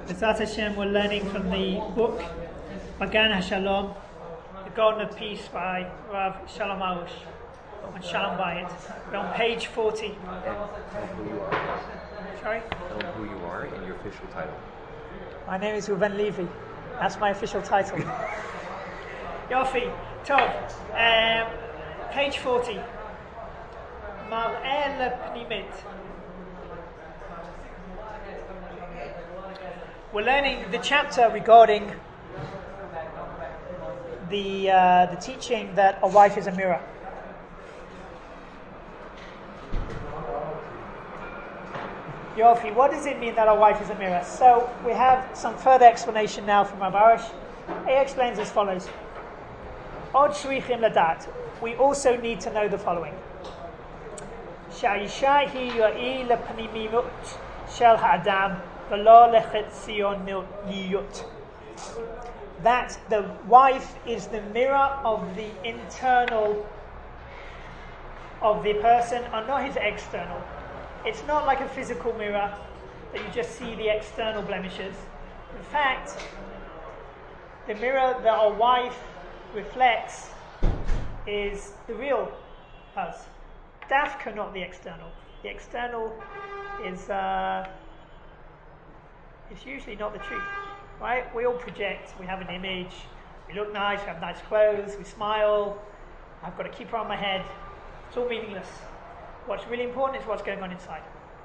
B'ezrat Hashem, we're learning from the book Magan HaShalom, The Garden of Peace by Rav Shalom Arush and Shalom Bayit. We're on page 40. And tell who you are. Sorry? Tell who you are and your official title. My name is Reuven Levi. That's my official title. Yofi, Tov, page 40. Mar'eh Lepnimit. We're learning the chapter regarding the teaching that a wife is a mirror. Yofi, what does it mean that a wife is a mirror? So we have some further explanation now from Rav Arush. He explains as follows. Od shrichim ladat. We also need to know the following. Sha'isha hi ya'i lepnimimut shel ha'adam. That the wife is the mirror of the internal of the person and not his external. It's not like a physical mirror that you just see the external blemishes. In fact, the mirror that a wife reflects is the real us. Dafka, not the external. The external is it's usually not the truth, right? We all project, we have an image, we look nice, we have nice clothes, we smile, I've got a keeper on my head. It's all meaningless. What's really important is what's going on inside.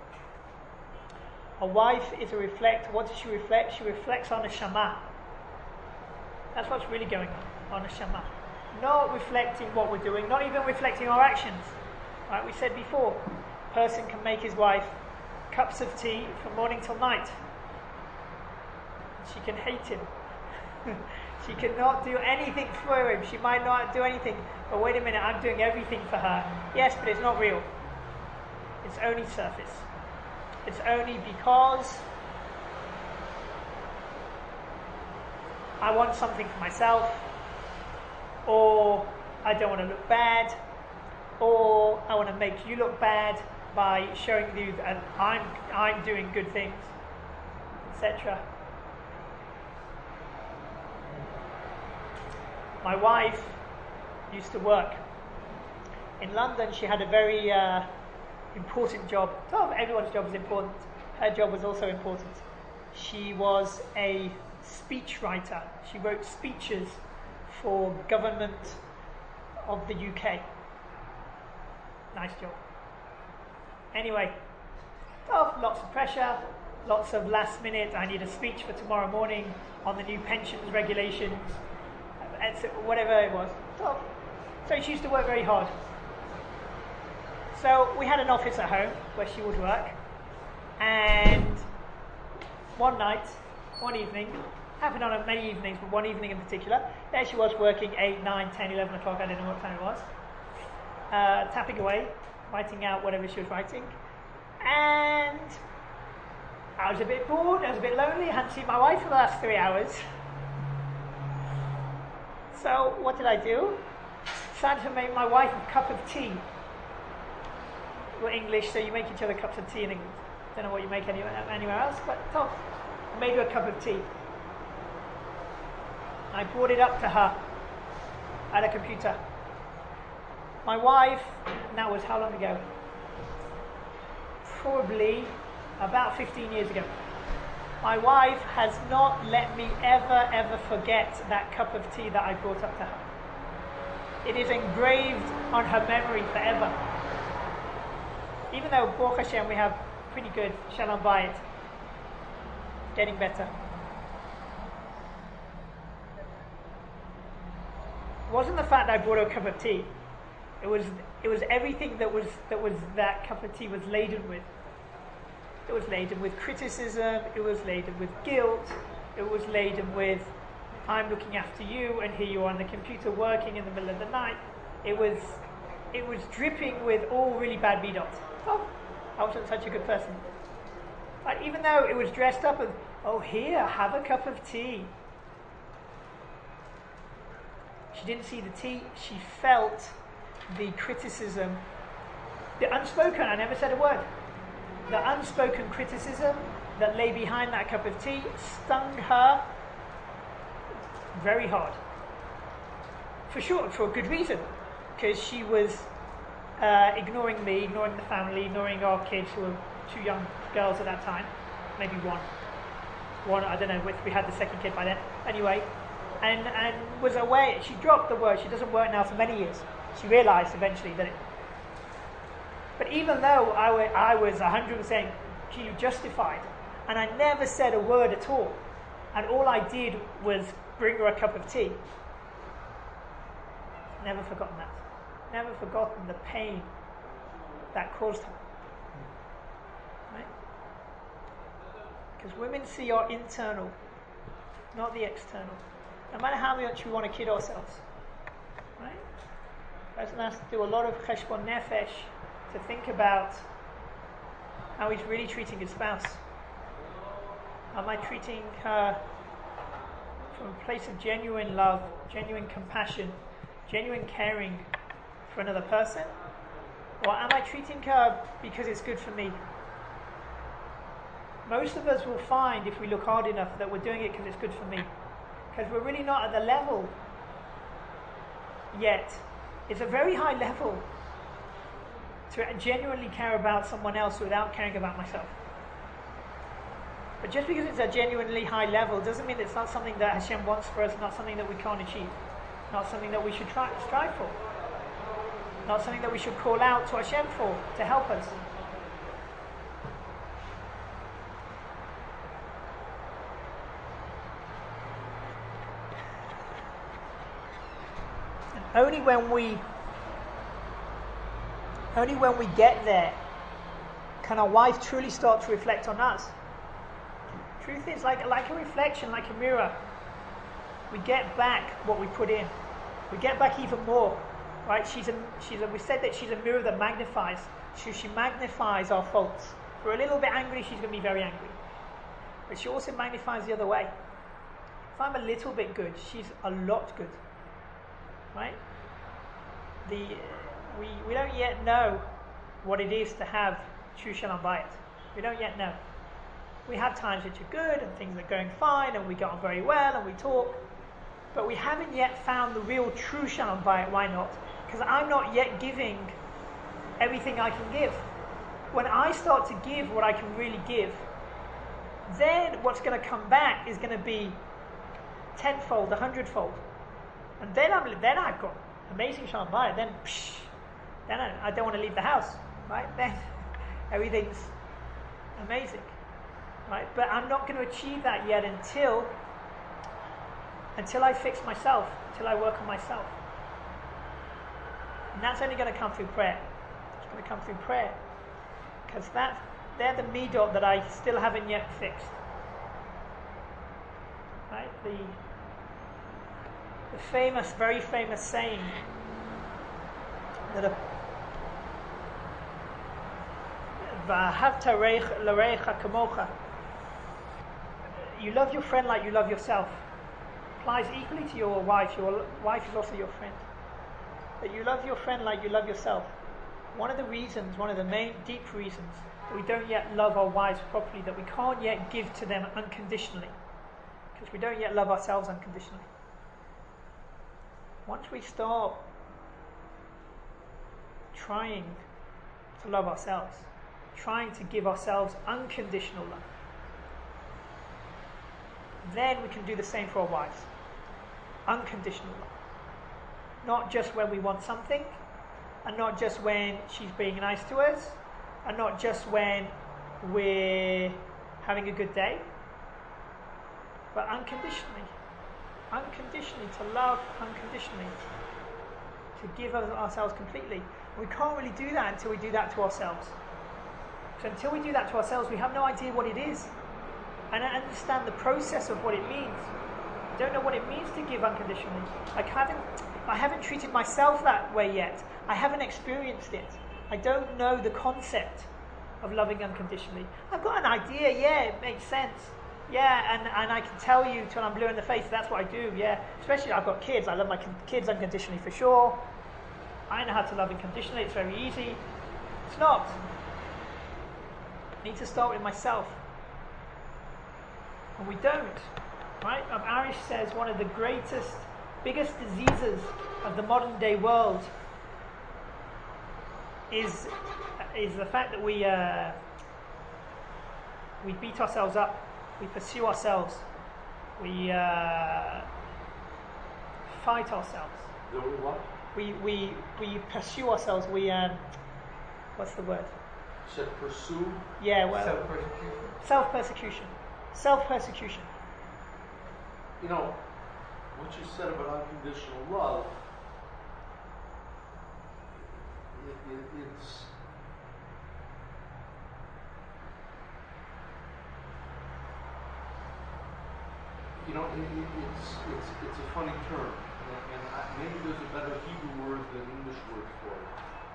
A wife is a reflect. What does she reflect? She reflects on a shama. That's what's really going on a shama. Not reflecting what we're doing, not even reflecting our actions. Right? We said before, a person can make his wife cups of tea from morning till night. She can hate him. She cannot do anything for him. She might not do anything. But wait a minute, I'm doing everything for her. Yes, but it's not real. It's only surface. It's only because I want something for myself, or I don't want to look bad, or I want to make you look bad by showing you that I'm doing good things, etc. My wife used to work in London. She had a very important job. Everyone's job is important. Her job was also important. She was a speech writer. She wrote speeches for government of the UK. Nice job. Anyway, lots of pressure, lots of last minute, I need a speech for tomorrow morning on the new pensions regulations, whatever it was. So she used to work very hard. So we had an office at home where she would work, and one evening, happened on many evenings, but one evening in particular, there she was working 8, 9, 10, 11 o'clock, I don't know what time it was, tapping away, writing out whatever she was writing, and I was a bit bored, I was a bit lonely, I hadn't seen my wife for the last 3 hours. So what did I do? Decided to make my wife a cup of tea. We're English, so you make each other cups of tea in England. Don't know what you make anywhere else, but I made her a cup of tea. I brought it up to her at a computer. My wife, and that was how long ago? Probably about 15 years ago. My wife has not let me ever forget that cup of tea that I brought up to her. It is engraved on her memory forever. Even though, Baruch Hashem, we have pretty good Shalom Bayit. Getting better. It wasn't the fact that I brought her a cup of tea. It was everything that cup of tea was laden with. It was laden with criticism, it was laden with guilt, it was laden with, I'm looking after you, and here you are on the computer working in the middle of the night. It was dripping with all really bad midot. I wasn't such a good person. But even though it was dressed up as, here, have a cup of tea. She didn't see the tea, she felt the criticism. The unspoken, I never said a word. The unspoken criticism, that lay behind that cup of tea stung her very hard. For sure, for a good reason, because she was ignoring me, ignoring the family, ignoring our kids who were 2 young girls at that time, maybe one, I don't know, we had the second kid by then, anyway, and was away. She dropped the word. She doesn't work now for many years. She realised eventually that but even though I was 100% justified, and I never said a word at all, and all I did was bring her a cup of tea, never forgotten that. Never forgotten the pain that caused her. Right? Because women see our internal, not the external. No matter how much we want to kid ourselves. Right? A person has to do a lot of cheshbon nefesh to think about how he's really treating his spouse. Am I treating her from a place of genuine love, genuine compassion, genuine caring for another person? Or am I treating her because it's good for me? Most of us will find, if we look hard enough, that we're doing it because it's good for me. Because we're really not at the level yet. It's a very high level to genuinely care about someone else without caring about myself. But just because it's a genuinely high level doesn't mean it's not something that Hashem wants for us, not something that we can't achieve, not something that we should strive for, not something that we should call out to Hashem for, to help us. And only when we get there can our wife truly start to reflect on us. Truth is, like a reflection, like a mirror. We get back what we put in. We get back even more, right? We said that she's a mirror that magnifies. She magnifies our faults. If we're a little bit angry, she's going to be very angry. But she also magnifies the other way. If I'm a little bit good, she's a lot good, right? We don't yet know what it is to have true shalom bayit. We don't yet know. We have times which are good and things are going fine and we get on very well and we talk, but we haven't yet found the real true shalom bayit. Why not? Because I'm not yet giving everything I can give. When I start to give what I can really give, then what's going to come back is going to be tenfold, 100-fold, and then I've got amazing shalom bayit. Then I don't want to leave the house, right? Then everything's amazing. Right? But I'm not going to achieve that yet until I fix myself, until I work on myself. And that's only going to come through prayer. It's going to come through prayer. Because they're the midot that I still haven't yet fixed. Right? The famous, very famous saying that V'ahavta l'recha kamocha. You love your friend like you love yourself. Applies equally to your wife. Your wife is also your friend. But you love your friend like you love yourself. One of the main deep reasons that we don't yet love our wives properly, that we can't yet give to them unconditionally, because we don't yet love ourselves unconditionally. Once we start trying to love ourselves, trying to give ourselves unconditional love, then we can do the same for our wives. Unconditional love. Not just when we want something, and not just when she's being nice to us, and not just when we're having a good day, but unconditionally. Unconditionally, to love unconditionally, to give ourselves completely. We can't really do that until we do that to ourselves. So until we do that to ourselves, we have no idea what it is. And I understand the process of what it means. I don't know what it means to give unconditionally. I haven't treated myself that way yet. I haven't experienced it. I don't know the concept of loving unconditionally. I've got an idea, yeah, it makes sense. Yeah, and I can tell you till I'm blue in the face, that's what I do, yeah. Especially I've got kids. I love my kids unconditionally for sure. I know how to love unconditionally. It's very easy. It's not. I need to start with myself. And we don't. Right? Arish says one of the biggest diseases of the modern day world is the fact that we beat ourselves up, we pursue ourselves, we fight ourselves. The what? We pursue ourselves. What's the word? You said pursue? Yeah, well, Self-persecution. self-persecution. You know, what you said about unconditional love, it's you know, it's a funny term, and maybe there's a better Hebrew word than English word for it.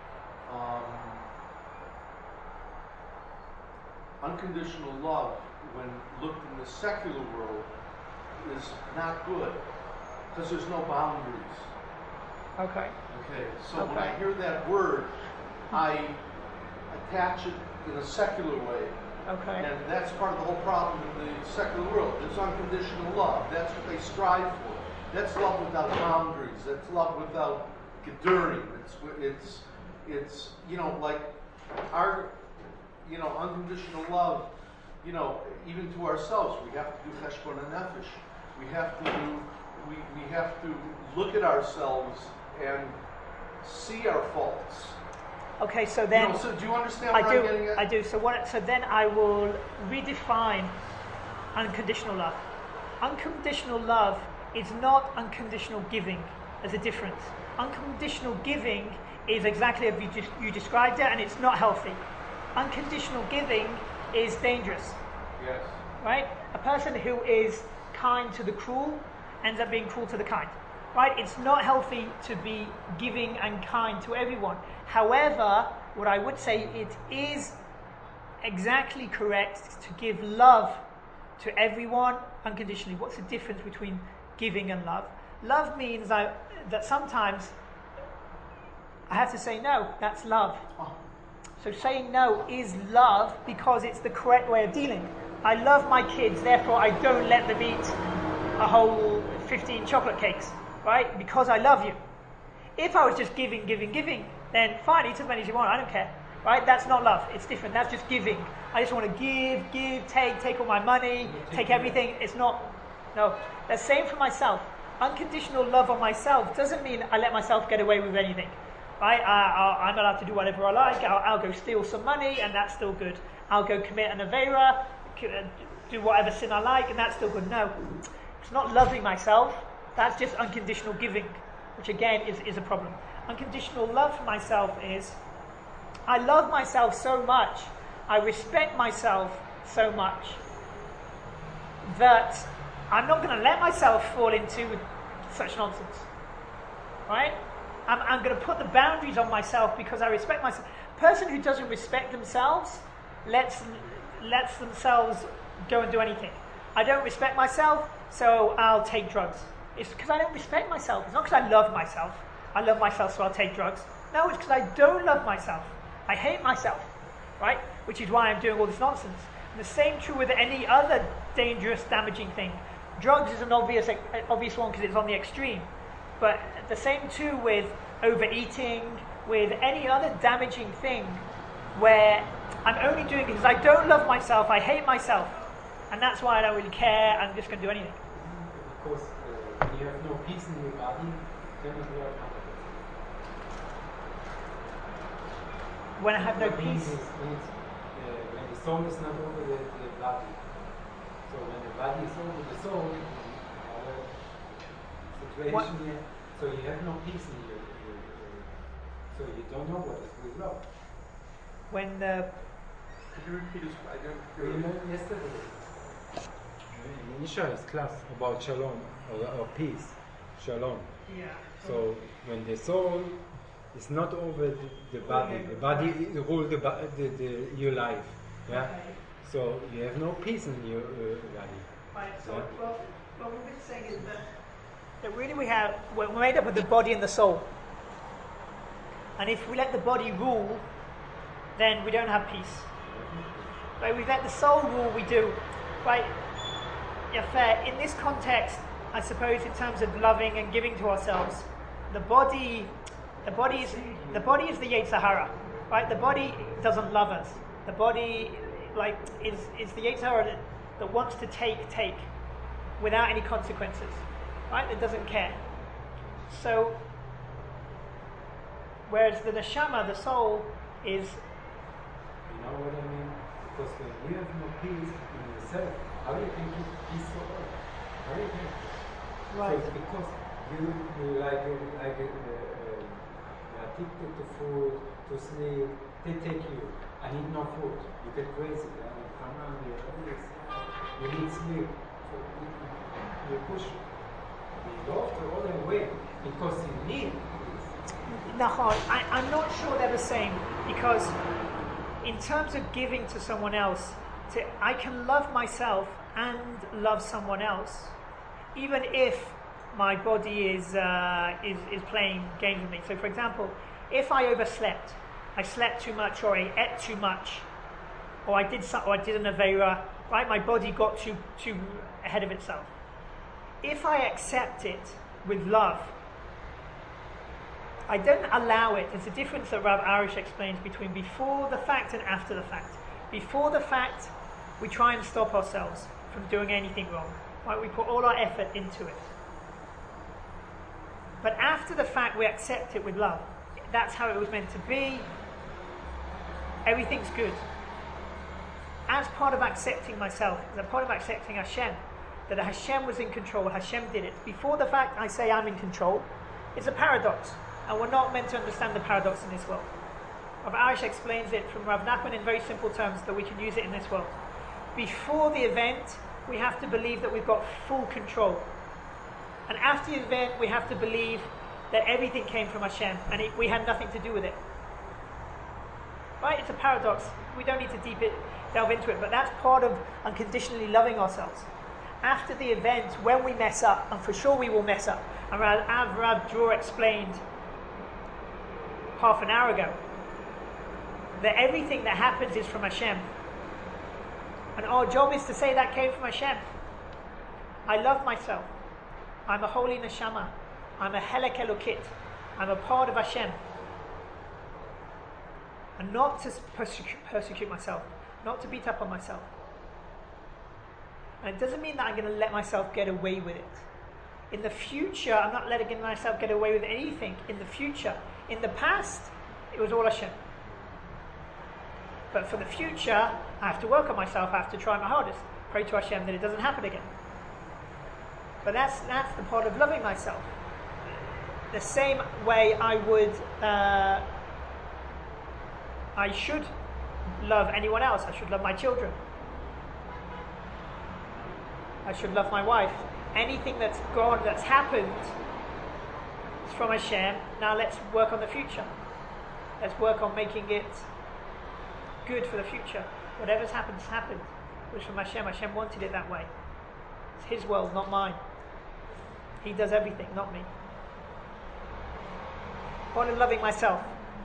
Unconditional love, when looked in the secular world, is not good because there's no boundaries. Okay. Okay, so when Okay. I hear that word, I attach it in a secular way. Okay. And that's part of the whole problem in the secular world. There's unconditional love. That's what they strive for. That's love without boundaries. That's love without geduring. It's you know, like our, you know, unconditional love, you know, even to ourselves, we have to do cheshbon nefesh. We have to look at ourselves and see our faults. Okay, so then You know, so do you understand what I'm getting at? I do. So then I will redefine unconditional love. Unconditional love is not unconditional giving. There's a difference. Unconditional giving is exactly as you described it, and it's not healthy. Unconditional giving is dangerous. Yes. Right? A person who is kind to the cruel ends up being cruel to the kind. Right? It's not healthy to be giving and kind to everyone. However, what I would say, it is exactly correct to give love to everyone unconditionally. What's the difference between giving and love? Love means that sometimes I have to say no. That's love. So saying no is love because it's the correct way of dealing. I love my kids, therefore I don't let them eat a whole 15 chocolate cakes, right? Because I love you. If I was just giving, then fine, eat as many as you want, I don't care, right? That's not love, it's different, that's just giving. I just want to give, take all my money, take everything. It's not, no. The same for myself. Unconditional love on myself doesn't mean I let myself get away with anything. Right? I'm allowed to do whatever I like. I'll go steal some money, and that's still good. I'll go commit an avera, do whatever sin I like, and that's still good. No, it's not loving myself. That's just unconditional giving, which again is a problem. Unconditional love for myself is I love myself so much, I respect myself so much that I'm not going to let myself fall into such nonsense. Right? I'm going to put the boundaries on myself because I respect myself. A person who doesn't respect themselves lets themselves go and do anything. I don't respect myself, so I'll take drugs. It's because I don't respect myself. It's not because I love myself. I love myself, so I'll take drugs. No, it's because I don't love myself. I hate myself, right? Which is why I'm doing all this nonsense. And the same true with any other dangerous, damaging thing. Drugs is an obvious one because it's on the extreme. But the same too with overeating, with any other damaging thing where I'm only doing it because I don't love myself, I hate myself. And that's why I don't really care, I'm just going to do anything. Because when you have no peace in your body, then you are comfortable. When I have no What peace. means when the soul is not over the body. So when the body is over the soul, our situation here, so you have no peace in your so you don't know what is real love. When Could you repeat this? I didn't hear You it. learned yesterday in Isha's class about shalom or peace, shalom. yeah. So when the soul is not over the body rules your life. Yeah. Okay. So you have no peace in your body. Right, so Yeah. well, what we've been saying is that really we're made up of the body and the soul. And if we let the body rule, then we don't have peace. Right? We let the soul rule, we do. Right? yeah, fair. In this context, I suppose, in terms of loving and giving to ourselves, the body is the Yetzer Hara, right? The body doesn't love us. The body, is the Yetzer Hara that wants to take without any consequences, right? That doesn't care. So, whereas the neshama, the soul, is. You know what I mean? Because when you have no peace in yourself, how do you think you peace for others? How do you think? Right. So it's because you like you're addicted to food, to sleep. They take you. I need no food. You get crazy. You come around here. You need sleep. So you push. You go the other way because you need this. Nahon, I'm not sure they're the same, because in terms of giving to someone else, I can love myself and love someone else, even if my body is playing games with me. So, for example, if I overslept, I slept too much, or I ate too much, or I did an avera, right? My body got too ahead of itself. If I accept it with love, I don't allow it. There's a difference that Rav Arish explains between before the fact and after the fact. Before the fact, we try and stop ourselves from doing anything wrong. Right? We put all our effort into it. But after the fact, we accept it with love. That's how it was meant to be. Everything's good. As part of accepting myself, as a part of accepting Hashem, that Hashem was in control, Hashem did it. Before the fact, I say I'm in control. It's a paradox. And we're not meant to understand the paradox in this world. Rav Arish explains it from Rav Nachman in very simple terms that we can use it in this world. Before the event, we have to believe that we've got full control. And after the event, we have to believe that everything came from Hashem and we had nothing to do with it. Right? It's a paradox. We don't need to delve into it, but that's part of unconditionally loving ourselves. After the event, when we mess up, and for sure we will mess up, and Rav Dror explained half an hour ago that everything that happens is from Hashem. And our job is to say that came from Hashem. I love myself. I'm a holy neshama. I'm a helek elokit. I'm a part of Hashem. And not to persecute myself. Not to beat up on myself. And it doesn't mean that I'm going to let myself get away with it. In the future, I'm not letting myself get away with anything. In the future. In the past, it was all Hashem. But for the future, I have to work on myself. I have to try my hardest. Pray to Hashem that it doesn't happen again. But that's the part of loving myself. The same way I should love anyone else. I should love my children. I should love my wife. Anything that's gone, that's happened, is from Hashem. Now let's work on the future. Let's work on making it good for the future. Whatever's happened, has happened. It was from Hashem. Hashem wanted it that way. It's His world, not mine. He does everything, not me. Part of loving myself.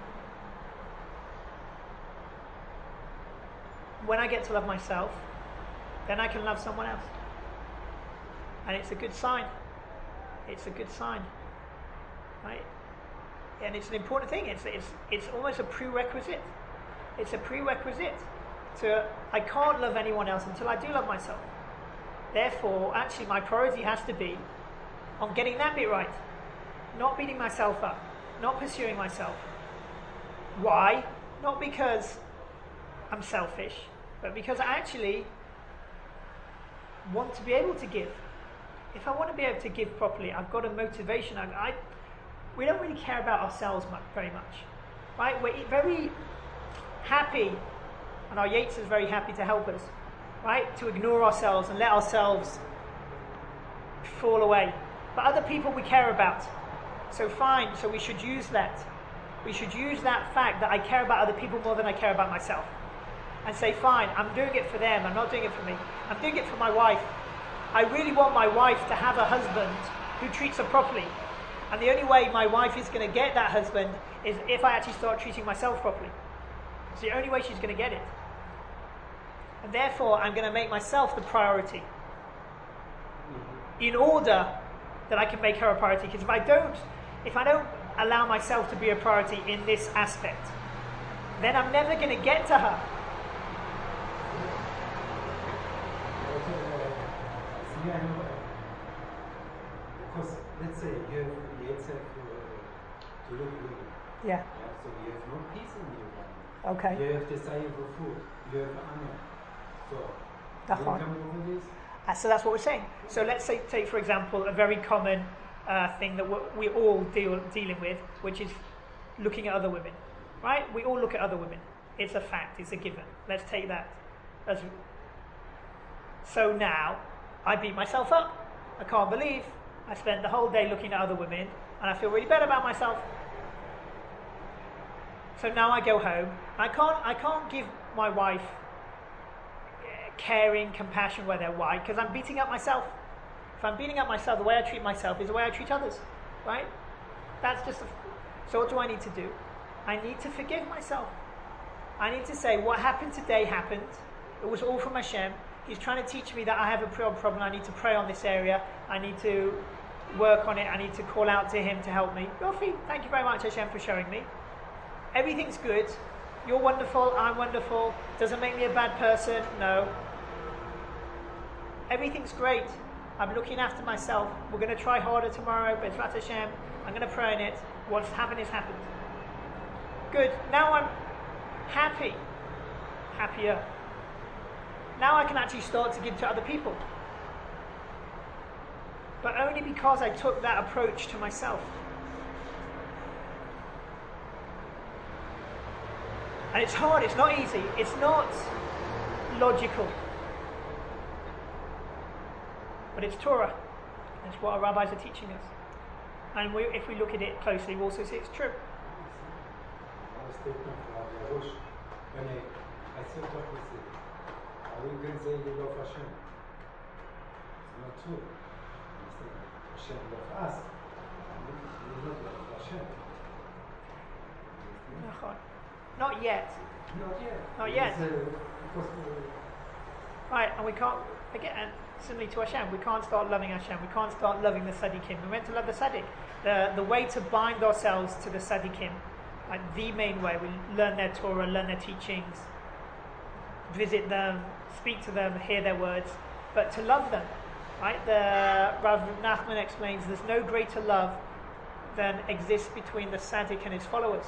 When I get to love myself, then I can love someone else. And it's a good sign. It's a good sign. Right? And it's an important thing. It's almost a prerequisite. It's a prerequisite to, I can't love anyone else until I do love myself. Therefore, actually my priority has to be on getting that bit right. Not beating myself up. Not pursuing myself. Why? Not because I'm selfish, but because I actually want to be able to give. If I want to be able to give properly, I've got a motivation. We don't really care about ourselves very much. Right? We're very happy, and our Yetzer is very happy to help us, right? To ignore ourselves and let ourselves fall away. But other people we care about. So fine, so we should use that. We should use that fact that I care about other people more than I care about myself. And say, fine, I'm doing it for them, I'm not doing it for me. I'm doing it for my wife. I really want my wife to have a husband who treats her properly. And the only way my wife is going to get that husband is if I actually start treating myself properly. It's the only way she's going to get it. And therefore, I'm going to make myself the priority. in order that I can make her a priority. Because if I don't allow myself to be a priority in this aspect, then I'm never going to get to her. Because let's say you have the answer to look good. Yeah. So you have no peace in your mind. Okay. You have desire for food. You have honor. So That's you fine. come over this. So that's what we're saying. So let's say, take for example, a very common thing that we all dealing with, which is looking at other women, right? We all look at other women. It's a fact. It's a given. Let's take that as. So now, I beat myself up. I can't believe I spent the whole day looking at other women, and I feel really bad about myself. So now I go home. I can't give my wife caring, compassion where they're why, because I'm beating up myself. If I'm beating up myself, the way I treat myself is the way I treat others, right? That's just. So what do I need to do? I need to forgive myself. I need to say what happened today happened. It was all from Hashem. He's trying to teach me that I have a problem. I need to pray on this area. I need to work on it. I need to call out to Him to help me. Yofi, thank you very much, Hashem, for showing me. Everything's good. You're wonderful. I'm wonderful. Doesn't make me a bad person. No. Everything's great. I'm looking after myself. We're going to try harder tomorrow. B'ezrat Hashem. I'm going to pray on it. What's happened is happened. Good. Now I'm happy. Happier. Now I can actually start to give to other people. But only because I took that approach to myself. And it's hard, it's not easy, it's not logical. But it's Torah. It's what our rabbis are teaching us. And if we look at it closely, we also see it's true. Our statement for Rabbi Arush, when I said what we said, how you can say you love Hashem? It's not true. You say Hashem loves us. You not love Hashem. Not yet. Not yet. Not yet. Because Right, and we can't, again, similarly to Hashem, we can't start loving Hashem, we can't start loving the Tzaddikim. We're meant to love the Tzaddik. The way to bind ourselves to the Tzaddikim, like the main way, we learn their Torah, learn their teachings, visit them, speak to them, hear their words, but to love them, right? The Rav Nachman explains there's no greater love than exists between the Tzaddik and his followers.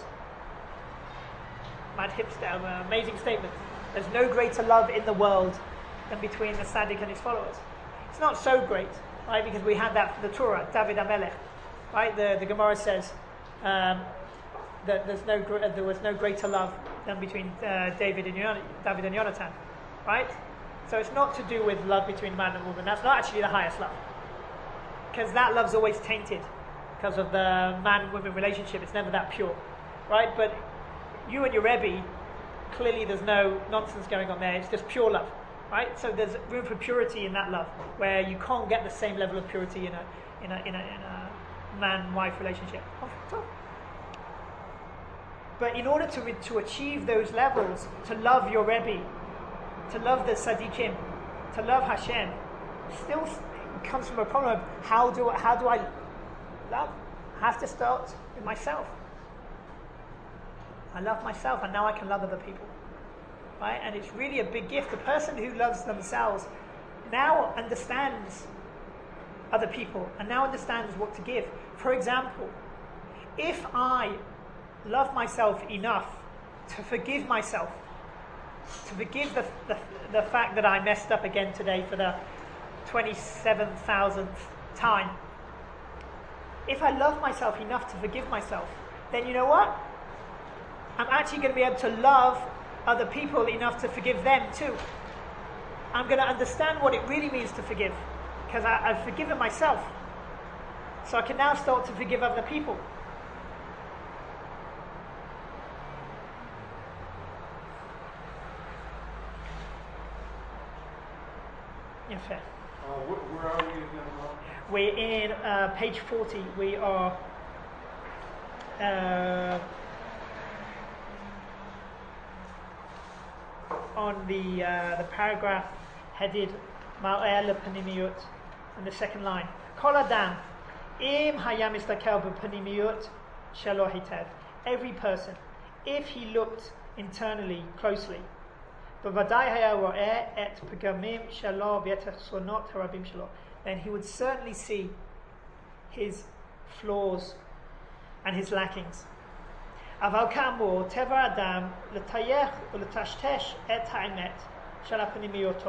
Mad Hipster, an amazing statement. There's no greater love in the world than between the Tzaddik and his followers. It's not so great, right? Because we had that for the Torah, David HaMelech, right? The Gemara says that there was no greater love than between David and Yonatan, right? So it's not to do with love between man and woman. That's not actually the highest love, because that love's always tainted because of the man-woman relationship. It's never that pure, right? But you and your Rebbe, clearly there's no nonsense going on there. It's just pure love, right? So there's room for purity in that love, where you can't get the same level of purity in a man-wife relationship. But in order to achieve those levels, to love your Rebbe, to love the Tzaddikim, to love Hashem, still comes from a problem of how do I love? I have to start with myself. I love myself, and now I can love other people, right? And it's really a big gift. The person who loves themselves now understands other people, and now understands what to give. For example, if I love myself enough to forgive myself, to forgive the fact that I messed up again today for the 27,000th time, if I love myself enough to forgive myself, then you know what? I'm actually going to be able to love other people enough to forgive them too. I'm going to understand what it really means to forgive, because I've forgiven myself. So I can now start to forgive other people. Yeah, fair. Where are we again, Rob? We're in page 40. We are on the paragraph headed Ma'el Panimiyut, And the second line, Kol Adam, Im Hayam Istakel B'Panimiyut Shelo Hitev. Every person, if he looked internally closely, B'Vadai Haya Ro'eh Et Pagamim Shelo V'et Sonot Harabim Shelo, then he would certainly see his flaws and his lackings. Aval Ka'amur Teva Adam L'Tayech U'L'Tashtesh Et Ha'emet Shel Panimiyoto.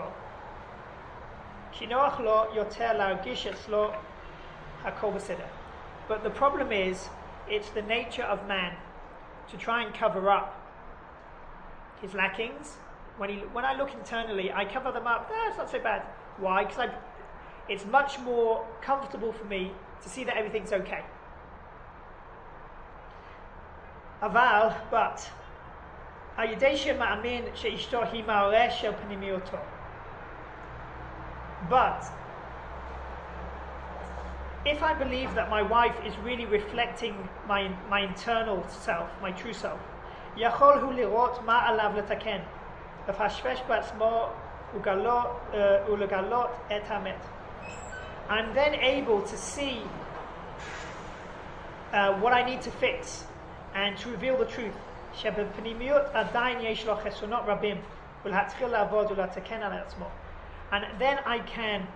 But the problem is, it's the nature of man to try and cover up his lackings. When I look internally, I cover them up. It's not so bad. Why? Because it's much more comfortable for me to see that everything's okay. Aval, but But if I believe that my wife is really reflecting my internal self, my true self, יכול הוא לראות מה עליו לתקן, לפשפש בעצמו ולגלות את האמת. I'm then able to see what I need to fix and to reveal the truth. שבפנימיות עדיין יש לו חסרונות רבים ולהתחיל לעבוד ולתקן על עצמו. And then I can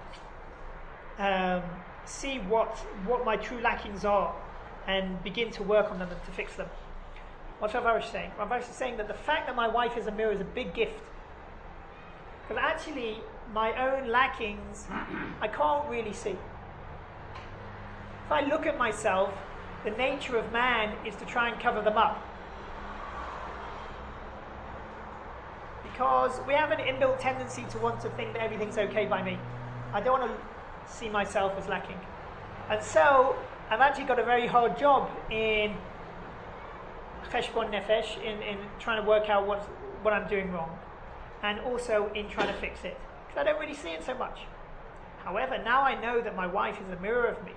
see what my true lackings are and begin to work on them and to fix them. What's Rav Arush saying? Rav Arush is saying that the fact that my wife is a mirror is a big gift. Because actually, my own lackings, I can't really see. If I look at myself, the nature of man is to try and cover them up. Because we have an inbuilt tendency to want to think that everything's okay by me. I don't want to see myself as lacking. And so, I've actually got a very hard job in cheshbon nefesh, in trying to work out what I'm doing wrong. And also in trying to fix it. Because I don't really see it so much. However, now I know that my wife is a mirror of me.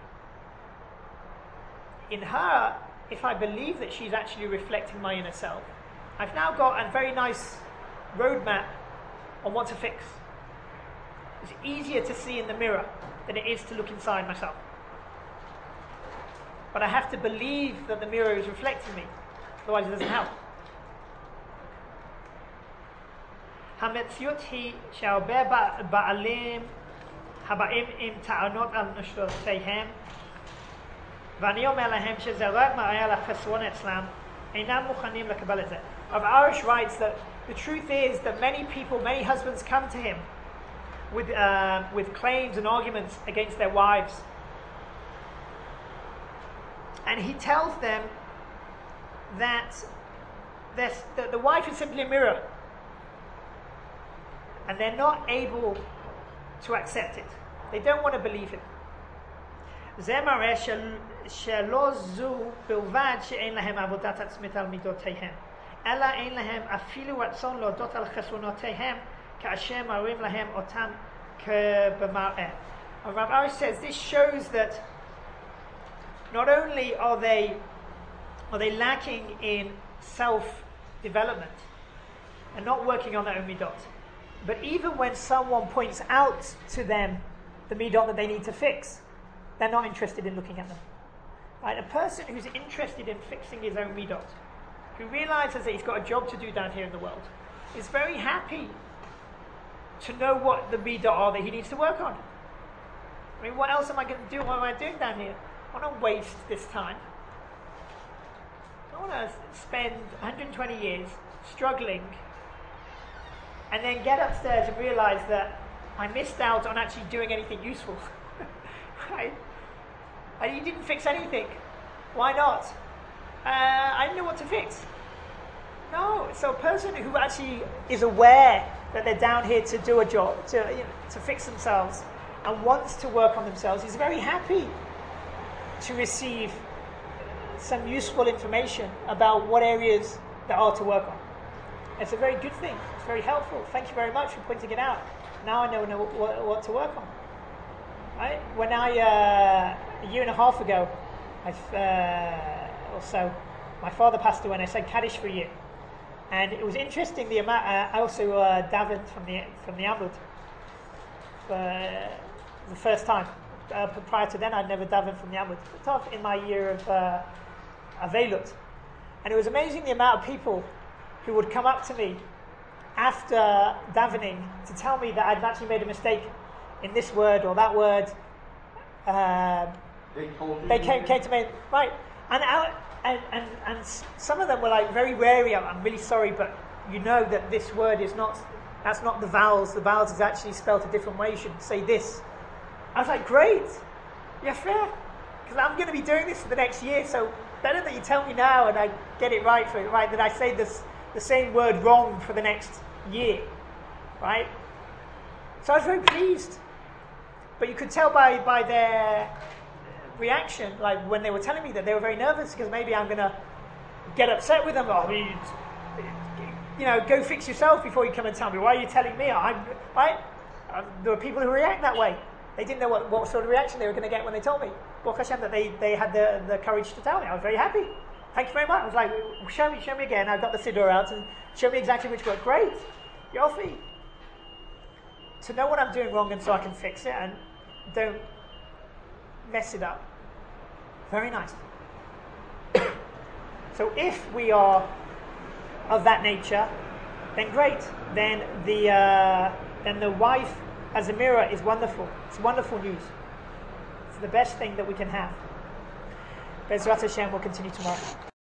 In her, if I believe that she's actually reflecting my inner self, I've now got a very nice roadmap on what to fix. It's easier to see in the mirror than it is to look inside myself. But I have to believe that the mirror is reflecting me, otherwise it doesn't help. המציאות היא שהרבה בעלים הבאים עם טענות על נשותיהם, ואני אומר להם שזה רק מראה על החסרון אצלם, אינם מוכנים לקבל את זה. Rav Arush writes that the truth is that many people, many husbands come to him with claims and arguments against their wives. And he tells them that the wife is simply a mirror. And they're not able to accept it. They don't want to believe it. זה מראה שלא זו בלבד שאין להם עבודת עצמית על מידותיהם, אלא אין להם אפילו רצון להודות על חסרונותיהם כאשר מראים להם אותם כבמראה. Rav Arush says this shows that not only are they lacking in self-development and not working on their own midot, but even when someone points out to them the midot that they need to fix, they're not interested in looking at them. Right? A person who's interested in fixing his own midot, who realizes that he's got a job to do down here in the world, is very happy to know what the midot are that he needs to work on. I mean, what else am I going to do? What am I doing down here? I don't want to waste this time. I don't want to spend 120 years struggling and then get upstairs and realize that I missed out on actually doing anything useful. Right? And you didn't fix anything. Why not? I didn't know what to fix. No, so a person who actually is aware that they're down here to do a job, to fix themselves, and wants to work on themselves, is very happy to receive some useful information about what areas there are to work on. It's a very good thing. It's very helpful. Thank you very much for pointing it out. Now I know what to work on. Right? When a year and a half ago, or so, my father passed away, and I said Kaddish for a year. And it was interesting the amount. I also davened from the Amud for the first time. Prior to then, I'd never davened from the Amud. Tough in my year of Avelut. And it was amazing the amount of people who would come up to me after davening to tell me that I'd actually made a mistake in this word or that word. They told you. They came to me, right, and some of them were like very wary. I'm really sorry, but you know that this word is not. That's not the vowels. The vowels is actually spelled a different way. You should say this. I was like, great, yeah, fair, because I'm going to be doing this for the next year. So better that you tell me now and I get it right that I say the same word wrong for the next year, right? So I was very pleased. But you could tell by their reaction, like when they were telling me that, they were very nervous because maybe I'm going to get upset with them. Oh, go fix yourself before you come and tell me. Why are you telling me? Right? There were people who react that way. They didn't know what sort of reaction they were going to get when they told me. Baruch Hashem, that they had the courage to tell me. I was very happy. Thank you very much. I was like, show me again. I got the Siddur out and show me exactly which word. Great. Yofi. To know what I'm doing wrong and so I can fix it and don't mess it up. Very nice. So if we are of that nature, then great. Then the wife as a mirror is wonderful. It's wonderful news. It's the best thing that we can have. Bezrat Hashem will continue tomorrow.